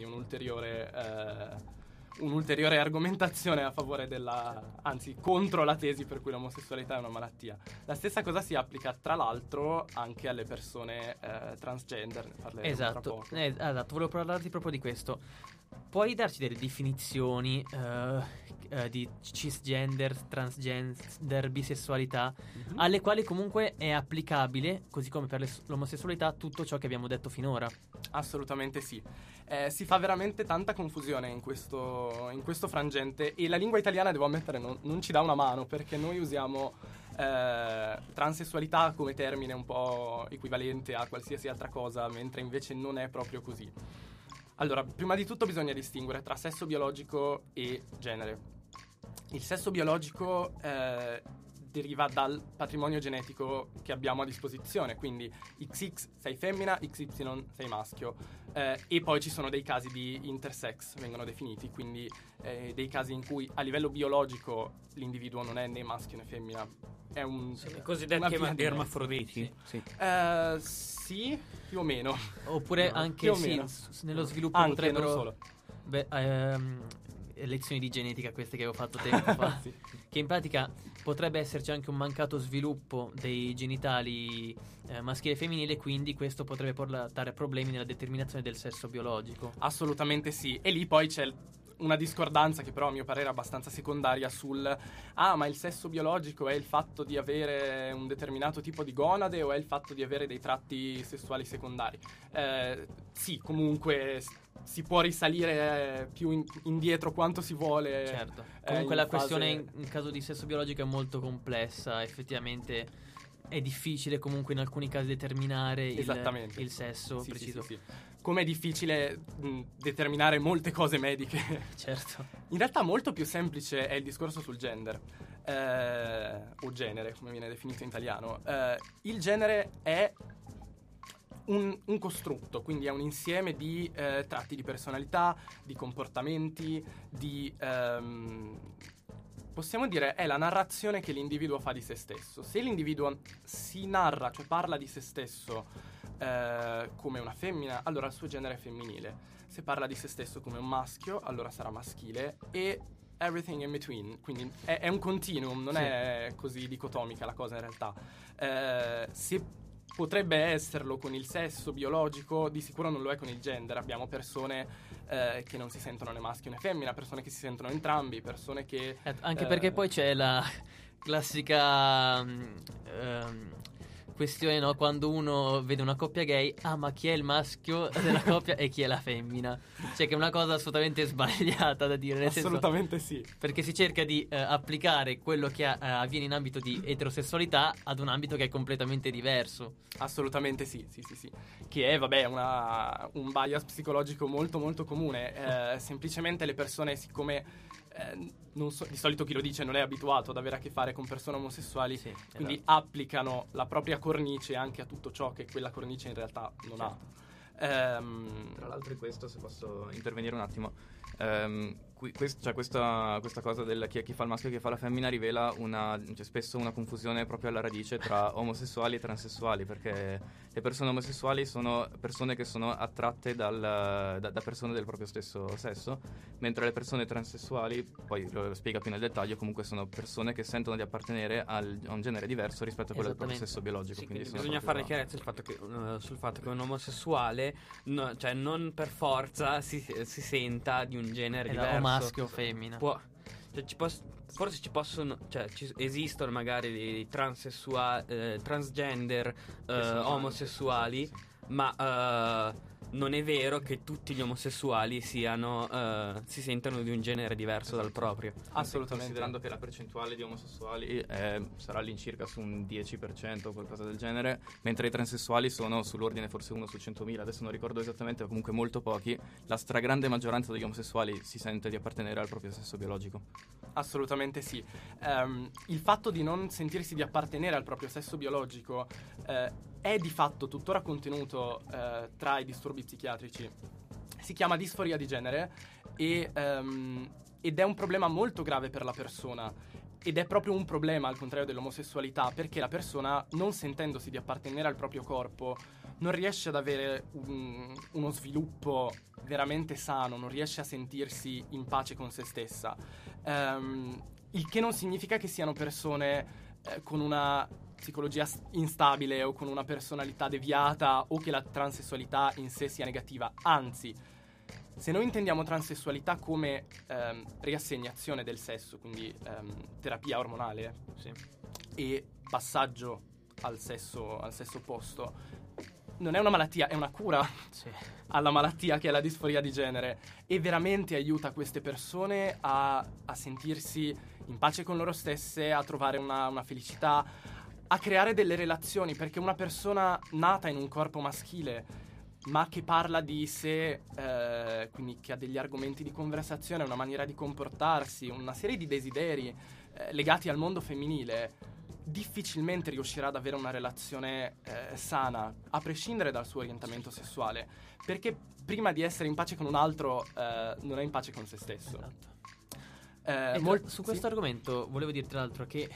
un'ulteriore argomentazione a favore anzi contro la tesi per cui l'omosessualità è una malattia. La stessa cosa si applica tra l'altro anche alle persone transgender, ne parleremo tra poco. Esatto, volevo parlarti proprio di questo. Puoi darci delle definizioni di cisgender, transgender, bisessualità, alle quali comunque è applicabile, così come per l'omosessualità, tutto ciò che abbiamo detto finora? Assolutamente sì. Si fa veramente tanta confusione in questo questo frangente, e la lingua italiana, devo ammettere, non ci dà una mano, perché noi usiamo transessualità come termine un po' equivalente a qualsiasi altra cosa, mentre invece non è proprio così. Allora, prima di tutto bisogna distinguere tra sesso biologico e genere. Il sesso biologico deriva dal patrimonio genetico che abbiamo a disposizione, quindi XX sei femmina, XY sei maschio, e poi ci sono dei casi di intersex, vengono definiti, quindi dei casi in cui a livello biologico l'individuo non è né maschio né femmina, è I cosiddetti ermafroditi. Sì, sì, più o meno. Oppure anche più o sì, meno. Nello sviluppo Anche, potrebbero... non solo. Lezioni di genetica queste che avevo fatto tempo fa. Sì. Che in pratica potrebbe esserci anche un mancato sviluppo dei genitali maschile e femminile, quindi questo potrebbe portare a problemi nella determinazione del sesso biologico. Assolutamente sì. E lì poi c'è una discordanza che però a mio parere è abbastanza secondaria sul ma il sesso biologico è il fatto di avere un determinato tipo di gonade o è il fatto di avere dei tratti sessuali secondari. Sì, comunque si può risalire più indietro quanto si vuole. Certo. Comunque in la questione fase- in caso di sesso biologico è molto complessa, effettivamente è difficile comunque in alcuni casi determinare Esattamente. il sesso Sì, preciso. sì. Come è difficile determinare molte cose mediche. Certo. In realtà molto più semplice è il discorso sul gender, o genere, come viene definito in italiano. Il genere è un costrutto, quindi è un insieme di tratti di personalità, di comportamenti, di... possiamo dire è la narrazione che l'individuo fa di se stesso. Se l'individuo si narra, cioè parla di se stesso come una femmina, allora il suo genere è femminile. Se parla di se stesso come un maschio, allora sarà maschile, e everything in between. Quindi è un continuum, non Sì. è così dicotomica la cosa in realtà. Se potrebbe esserlo con il sesso biologico, di sicuro non lo è con il gender. Abbiamo persone che non si sentono né maschio né femmina, persone che si sentono entrambi, persone che... Anche perché poi c'è la classica questione, no? Quando uno vede una coppia gay, ma chi è il maschio della coppia e chi è la femmina? Cioè che è una cosa assolutamente sbagliata da dire, nel senso, Assolutamente sì. perché si cerca di applicare quello che avviene in ambito di eterosessualità ad un ambito che è completamente diverso. Assolutamente sì. Che è, vabbè, un bias psicologico molto molto comune. Semplicemente le persone, siccome di solito chi lo dice non è abituato ad avere a che fare con persone omosessuali, Sì, quindi esatto. applicano la propria cornice anche a tutto ciò che quella cornice in realtà non ha. Tra l'altro in questo, se posso intervenire un attimo, questa cosa del chi fa il maschio e chi fa la femmina rivela spesso una confusione proprio alla radice tra omosessuali e transessuali, perché le persone omosessuali sono persone che sono attratte da persone del proprio stesso sesso, mentre le persone transessuali, poi lo spiega più nel dettaglio, comunque sono persone che sentono di appartenere a un genere diverso rispetto a quello del proprio sesso biologico. Sì, quindi quindi sono bisogna proprio fare chiarezza sul fatto che un omosessuale cioè non per forza si senta di un genere diverso. O maschio o femmina. Forse ci possono, cioè esistono magari dei transgender omosessuali, ma non è vero che tutti gli omosessuali si sentano di un genere diverso dal proprio. Assolutamente. Considerando che la percentuale di omosessuali sarà all'incirca su un 10% o qualcosa del genere, mentre i transessuali sono sull'ordine forse 1 su 100.000, adesso non ricordo esattamente, ma comunque molto pochi. La stragrande maggioranza degli omosessuali si sente di appartenere al proprio sesso biologico. Assolutamente sì. Il fatto di non sentirsi di appartenere al proprio sesso biologico è di fatto tuttora contenuto tra i disturbi psichiatrici. Si chiama disforia di genere ed è un problema molto grave per la persona. Ed è proprio un problema, al contrario dell'omosessualità, perché la persona, non sentendosi di appartenere al proprio corpo, non riesce ad avere uno sviluppo veramente sano, non riesce a sentirsi in pace con se stessa. Il che non significa che siano persone con una psicologia instabile o con una personalità deviata o che la transessualità in sé sia negativa. Anzi, se noi intendiamo transessualità come riassegnazione del sesso, quindi terapia ormonale Sì. e passaggio al sesso opposto, non è una malattia, è una cura Sì. alla malattia che è la disforia di genere, e veramente aiuta queste persone a sentirsi in pace con loro stesse, a trovare una felicità, a creare delle relazioni, perché una persona nata in un corpo maschile ma che parla di sé, quindi che ha degli argomenti di conversazione, una maniera di comportarsi, una serie di desideri legati al mondo femminile, difficilmente riuscirà ad avere una relazione sana, a prescindere dal suo orientamento sessuale, perché prima di essere in pace con un altro non è in pace con se stesso. Esatto. Su questo sì? argomento volevo dire tra l'altro che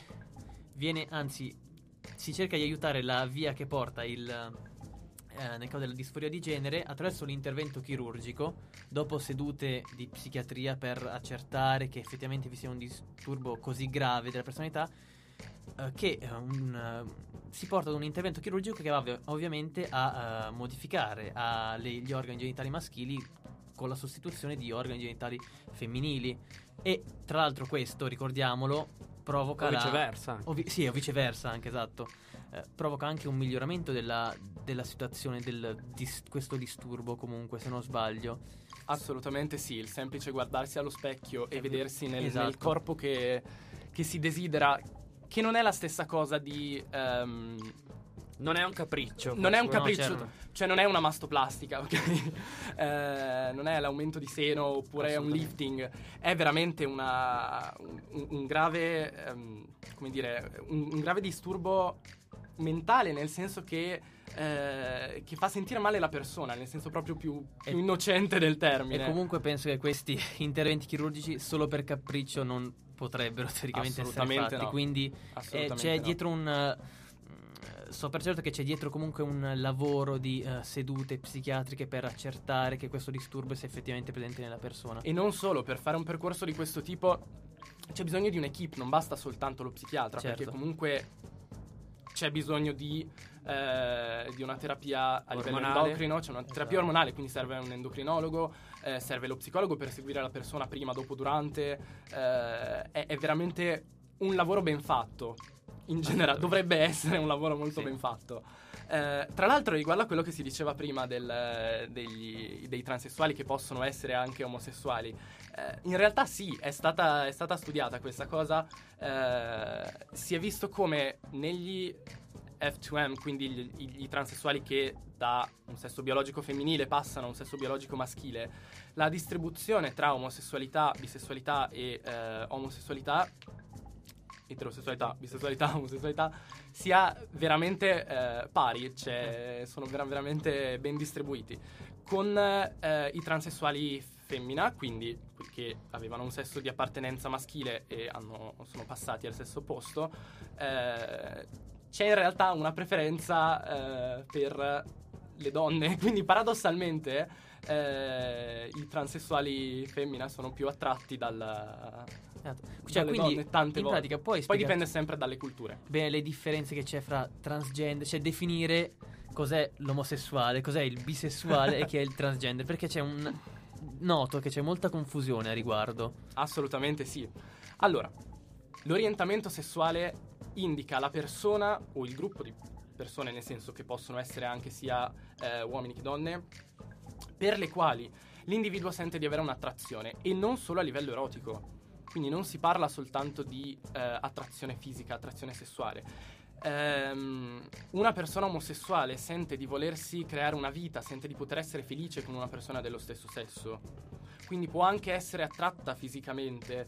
si cerca di aiutare la via che porta nel caso della disforia di genere attraverso l'intervento chirurgico dopo sedute di psichiatria per accertare che effettivamente vi sia un disturbo così grave della personalità, che si porta ad un intervento chirurgico che va ovviamente a modificare gli organi genitali maschili con la sostituzione di organi genitali femminili, e tra l'altro questo, ricordiamolo, provoca O viceversa. sì, o viceversa anche, esatto. Provoca anche un miglioramento della situazione di questo disturbo, comunque, se non sbaglio. Assolutamente sì, il semplice guardarsi allo specchio e vedersi nel Esatto. corpo che si desidera, che non è la stessa cosa di... Non è un capriccio. non è un No, capriccio, certo. cioè non è una mastoplastica, ok? Non è l'aumento di seno oppure un lifting, è veramente un grave, come dire, un grave disturbo mentale, nel senso che fa sentire male la persona, nel senso proprio più innocente del termine. E comunque penso che questi interventi chirurgici solo per capriccio non potrebbero teoricamente essere Assolutamente fatti, no. quindi Assolutamente c'è no. dietro so per certo che c'è dietro comunque un lavoro di sedute psichiatriche per accertare che questo disturbo sia effettivamente presente nella persona. E non solo, per fare un percorso di questo tipo c'è bisogno di un'equipe, non basta soltanto lo psichiatra, Certo. perché comunque c'è bisogno di una terapia a livello Ormonale. endocrino, c'è una terapia ormonale, quindi serve un endocrinologo, serve lo psicologo per seguire la persona prima, dopo, durante, è veramente un lavoro ben fatto, in generale, dovrebbe essere un lavoro molto ben fatto. Tra l'altro, riguardo a quello che si diceva prima dei transessuali che possono essere anche omosessuali, in realtà sì, è stata studiata questa cosa. Si è visto come negli F2M, quindi i transessuali che da un sesso biologico femminile passano a un sesso biologico maschile, la distribuzione tra omosessualità, bisessualità e omosessualità, eterosessualità, bisessualità, omosessualità, sia veramente pari, cioè sono veramente ben distribuiti. Con i transessuali femmina, quindi che avevano un sesso di appartenenza maschile e sono passati al sesso opposto, c'è in realtà una preferenza per le donne, quindi paradossalmente i transessuali femmina sono più attratti dalle quindi donne tante in volte. pratica poi Dipende sempre dalle culture. bene le differenze che c'è fra transgender, cioè definire cos'è l'omosessuale, cos'è il bisessuale e chi è il transgender, perché noto che c'è molta confusione a riguardo. Assolutamente sì. Allora, l'orientamento sessuale indica la persona o il gruppo di persone, nel senso che possono essere anche sia uomini che donne, per le quali l'individuo sente di avere un'attrazione, e non solo a livello erotico. Quindi non si parla soltanto di attrazione fisica, attrazione sessuale. Una persona omosessuale sente di volersi creare una vita, sente di poter essere felice con una persona dello stesso sesso. Quindi può anche essere attratta fisicamente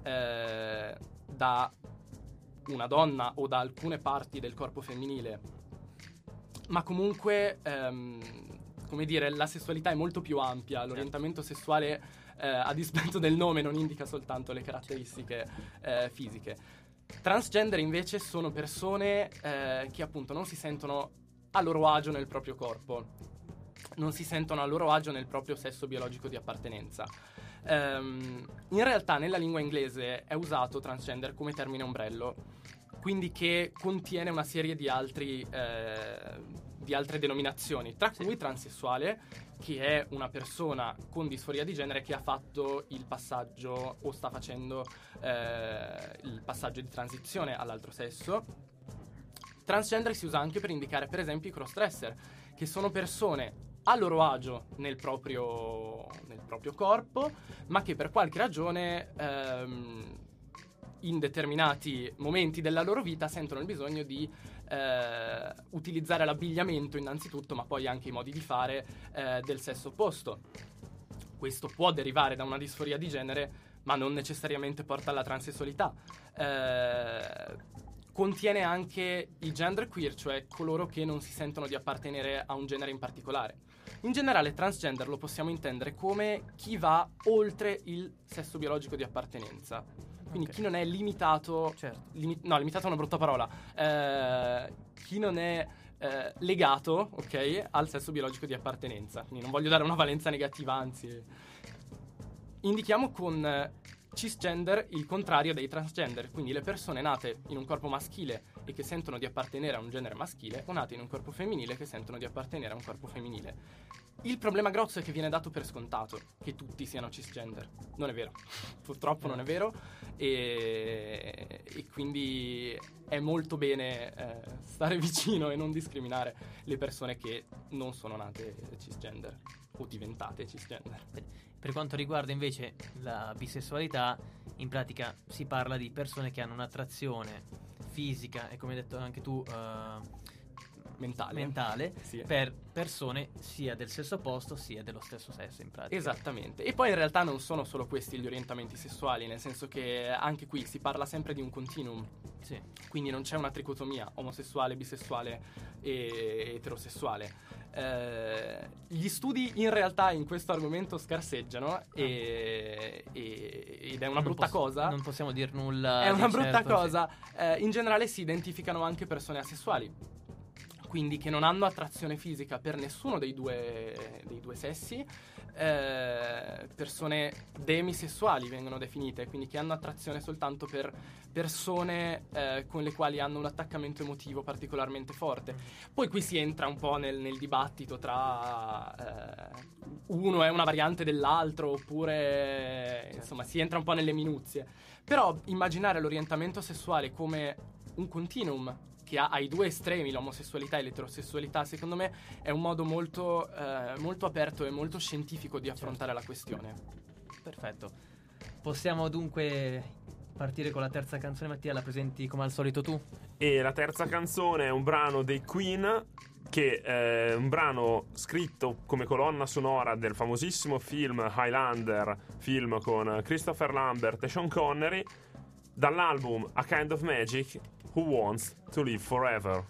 da una donna o da alcune parti del corpo femminile. Ma comunque, come dire, la sessualità è molto più ampia. L'orientamento sessuale, a dispetto del nome, non indica soltanto le caratteristiche fisiche. Transgender invece sono persone che appunto non si sentono a loro agio nel proprio corpo, non si sentono a loro agio nel proprio sesso biologico di appartenenza. In realtà nella lingua inglese è usato transgender come termine ombrello, quindi che contiene una serie di altre denominazioni, tra cui transessuale, che è una persona con disforia di genere che ha fatto il passaggio o sta facendo il passaggio di transizione all'altro sesso. Transgender si usa anche per indicare per esempio i crossdresser, che sono persone a loro agio nel proprio corpo, ma che per qualche ragione in determinati momenti della loro vita sentono il bisogno di utilizzare l'abbigliamento innanzitutto, ma poi anche i modi di fare del sesso opposto. Questo può derivare da una disforia di genere, ma non necessariamente porta alla transessualità. Contiene anche il genderqueer, cioè coloro che non si sentono di appartenere a un genere in particolare. In generale, transgender lo possiamo intendere come chi va oltre il sesso biologico di appartenenza. Quindi chi non è limitato... Certo. Limitato è una brutta parola. Chi non è legato, ok, al sesso biologico di appartenenza. Quindi non voglio dare una valenza negativa, anzi. Indichiamo con cisgender il contrario dei transgender, quindi le persone nate in un corpo maschile e che sentono di appartenere a un genere maschile, o nate in un corpo femminile che sentono di appartenere a un corpo femminile. Il problema grosso è che viene dato per scontato che tutti siano cisgender. Non è vero, purtroppo non è vero, e quindi è molto bene stare vicino e non discriminare le persone che non sono nate cisgender o diventate cisgender. Per quanto riguarda invece la bisessualità, in pratica si parla di persone che hanno un'attrazione fisica e, come hai detto anche tu, mentale Sì. per persone sia del sesso opposto sia dello stesso sesso, in pratica. Esattamente. E poi in realtà non sono solo questi gli orientamenti sessuali, nel senso che anche qui si parla sempre di un continuum. Sì. Quindi non c'è una tricotomia omosessuale, bisessuale e eterosessuale. Gli studi in realtà in questo argomento scarseggiano ed è una brutta cosa. Non possiamo dire nulla. È una di brutta certo, cosa. In generale si identificano anche persone asessuali, quindi che non hanno attrazione fisica per nessuno dei due sessi. Persone demisessuali vengono definite, quindi che hanno attrazione soltanto per persone con le quali hanno un attaccamento emotivo particolarmente forte. Poi qui si entra un po' nel dibattito tra uno è una variante dell'altro, oppure insomma si entra un po' nelle minuzie. Però immaginare l'orientamento sessuale come un continuum che ha ai due estremi, l'omosessualità e l'eterosessualità, secondo me è un modo molto aperto e molto scientifico di affrontare la questione. Perfetto. Possiamo dunque partire con la terza canzone. Mattia, la presenti come al solito tu? E la terza canzone è un brano dei Queen, che è un brano scritto come colonna sonora del famosissimo film Highlander, film con Christopher Lambert e Sean Connery, dall'album A Kind of Magic, Who Wants to Live Forever.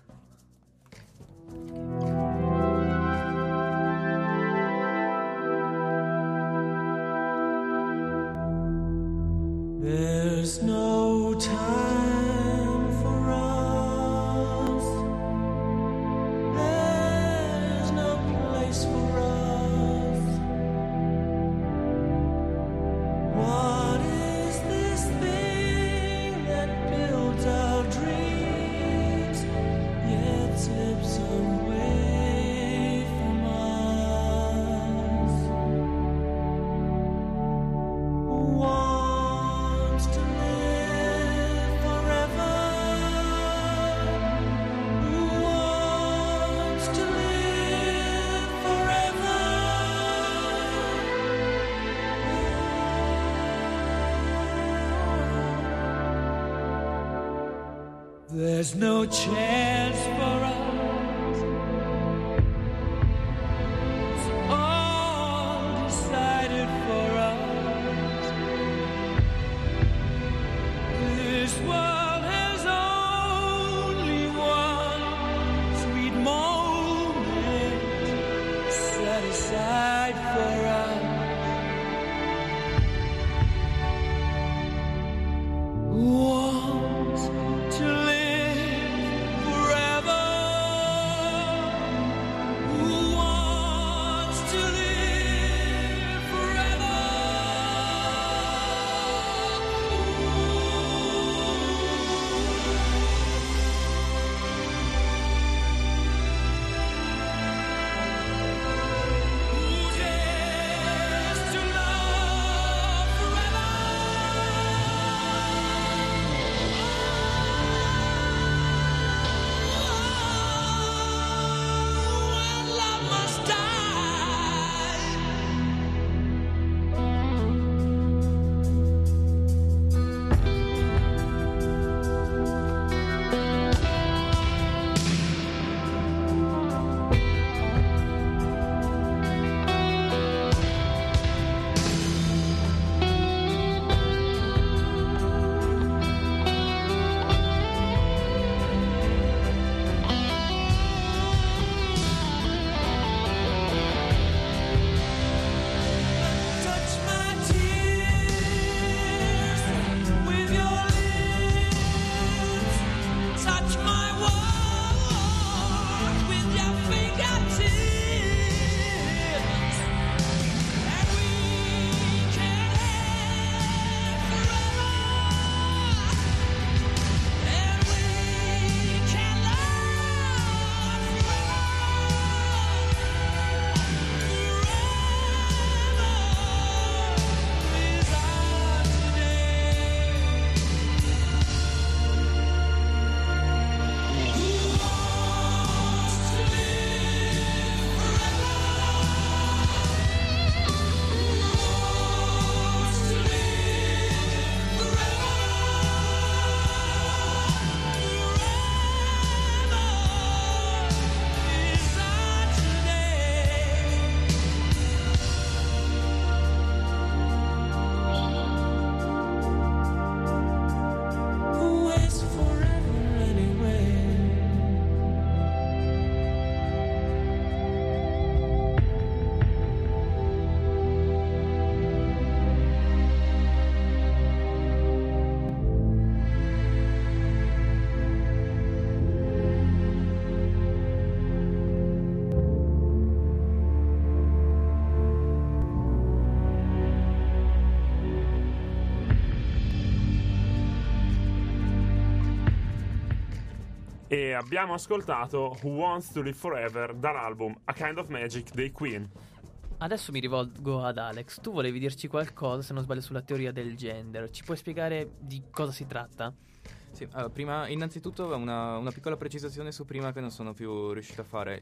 There's no time for us. There's no place for us. What is this thing that builds our dreams, yet slips away from us? Wants to live forever. Who wants to live forever? There's no chance for us. It's all decided for us. This world has only one sweet moment set aside for us. Wants to live forever. E abbiamo ascoltato Who Wants to Live Forever dall'album A Kind of Magic dei Queen. Adesso mi rivolgo ad Alex. Tu volevi dirci qualcosa, se non sbaglio, sulla teoria del gender. Ci puoi spiegare di cosa si tratta? Sì, prima, innanzitutto una piccola precisazione su prima che non sono più riuscito a fare.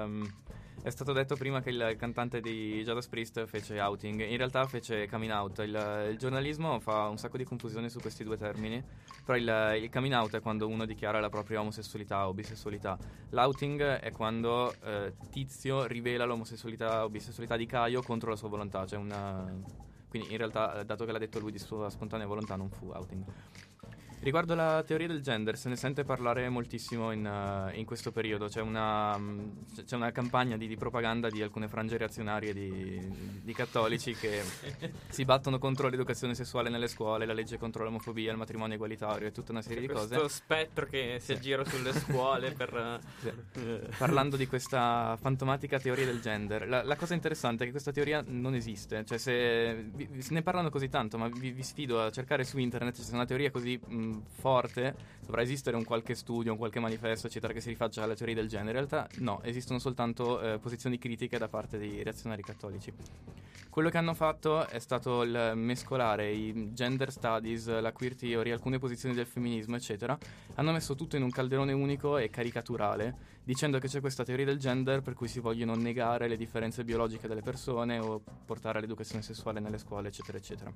È stato detto prima che il cantante di Judas Priest fece outing, in realtà fece coming out. Il giornalismo fa un sacco di confusione su questi due termini, però il coming out è quando uno dichiara la propria omosessualità o bisessualità. L'outing è quando Tizio rivela l'omosessualità o bisessualità di Caio contro la sua volontà, quindi in realtà, dato che l'ha detto lui di sua spontanea volontà, non fu outing. Riguardo la teoria del gender, se ne sente parlare moltissimo in questo periodo. C'è una campagna di propaganda di alcune frange reazionarie di cattolici che si battono contro l'educazione sessuale nelle scuole, la legge contro l'omofobia, il matrimonio egualitario e tutta una serie di cose. Questo spettro che si aggira sulle scuole per... Parlando di questa fantomatica teoria del gender, la cosa interessante è che questa teoria non esiste. Cioè, se ne parlano così tanto, ma vi sfido a cercare su internet se una teoria così forte, dovrà esistere un qualche studio, un qualche manifesto eccetera che si rifaccia alla teoria del genere. In realtà no, esistono soltanto posizioni critiche da parte dei reazionari cattolici. Quello che hanno fatto è stato il mescolare i gender studies, la queer theory, alcune posizioni del femminismo eccetera. Hanno messo tutto in un calderone unico e caricaturale, dicendo che c'è questa teoria del gender per cui si vogliono negare le differenze biologiche delle persone o portare l'educazione sessuale nelle scuole eccetera eccetera.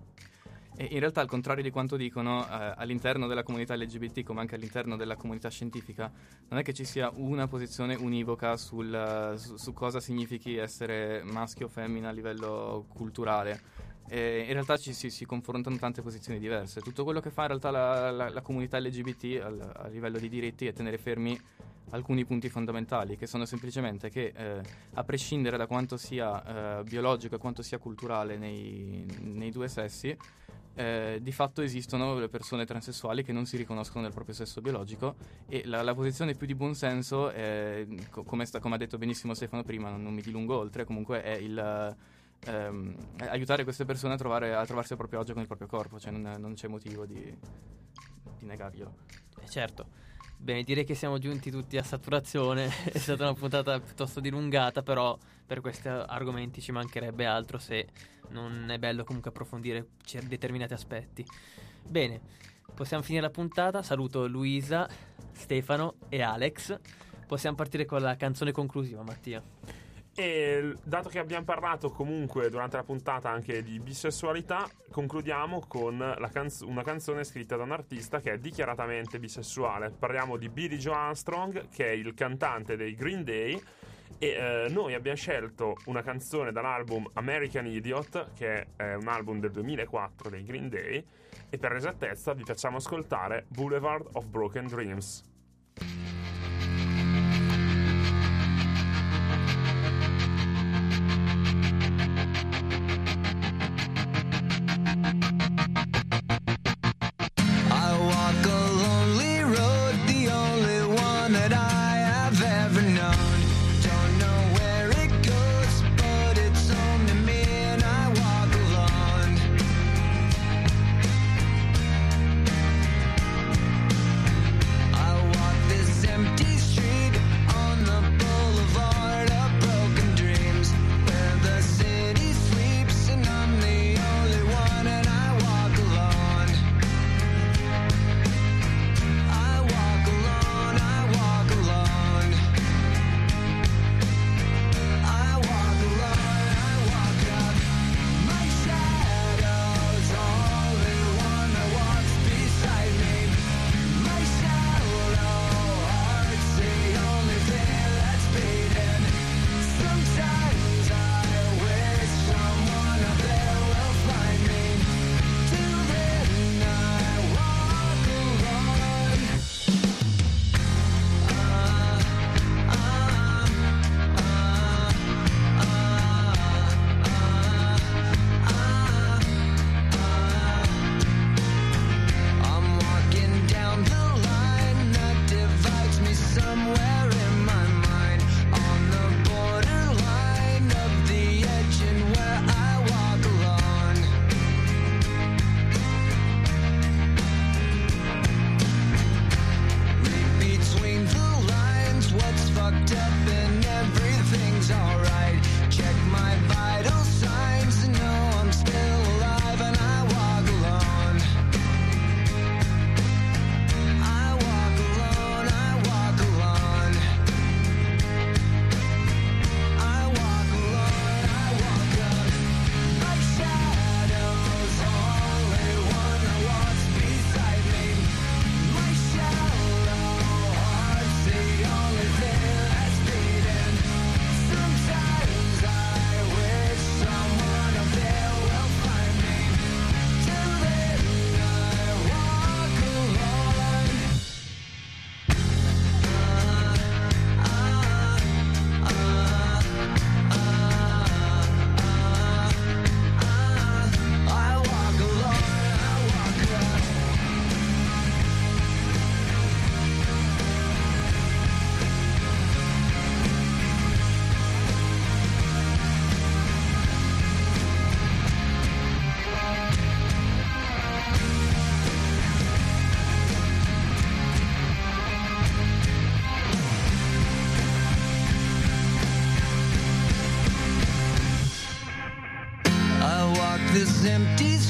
E in realtà, al contrario di quanto dicono, all'interno della comunità LGBT, come anche all'interno della comunità scientifica, non è che ci sia una posizione univoca su cosa significhi essere maschio o femmina a livello culturale. E in realtà si confrontano tante posizioni diverse. Tutto quello che fa in realtà la comunità LGBT a livello di diritti è tenere fermi alcuni punti fondamentali, che sono semplicemente che a prescindere da quanto sia biologico e quanto sia culturale nei due sessi, di fatto esistono le persone transessuali che non si riconoscono nel proprio sesso biologico, e la posizione più di buon senso è, come ha detto benissimo Stefano prima, non mi dilungo oltre, comunque è aiutare queste persone a trovarsi a proprio agio con il proprio corpo, cioè non c'è motivo di negarglielo. Certo. Bene, direi che siamo giunti tutti a saturazione. È stata una puntata piuttosto dilungata, però per questi argomenti ci mancherebbe altro, se non è bello comunque approfondire determinati aspetti. Bene, possiamo finire la puntata. Saluto Luisa, Stefano e Alex. Possiamo partire con la canzone conclusiva, Mattia. E dato che abbiamo parlato comunque durante la puntata anche di bisessualità, concludiamo con una canzone scritta da un artista che è dichiaratamente bisessuale. Parliamo di Billie Joe Armstrong, che è il cantante dei Green Day, e noi abbiamo scelto una canzone dall'album American Idiot, che è un album del 2004 dei Green Day, e per esattezza vi facciamo ascoltare Boulevard of Broken Dreams. I empty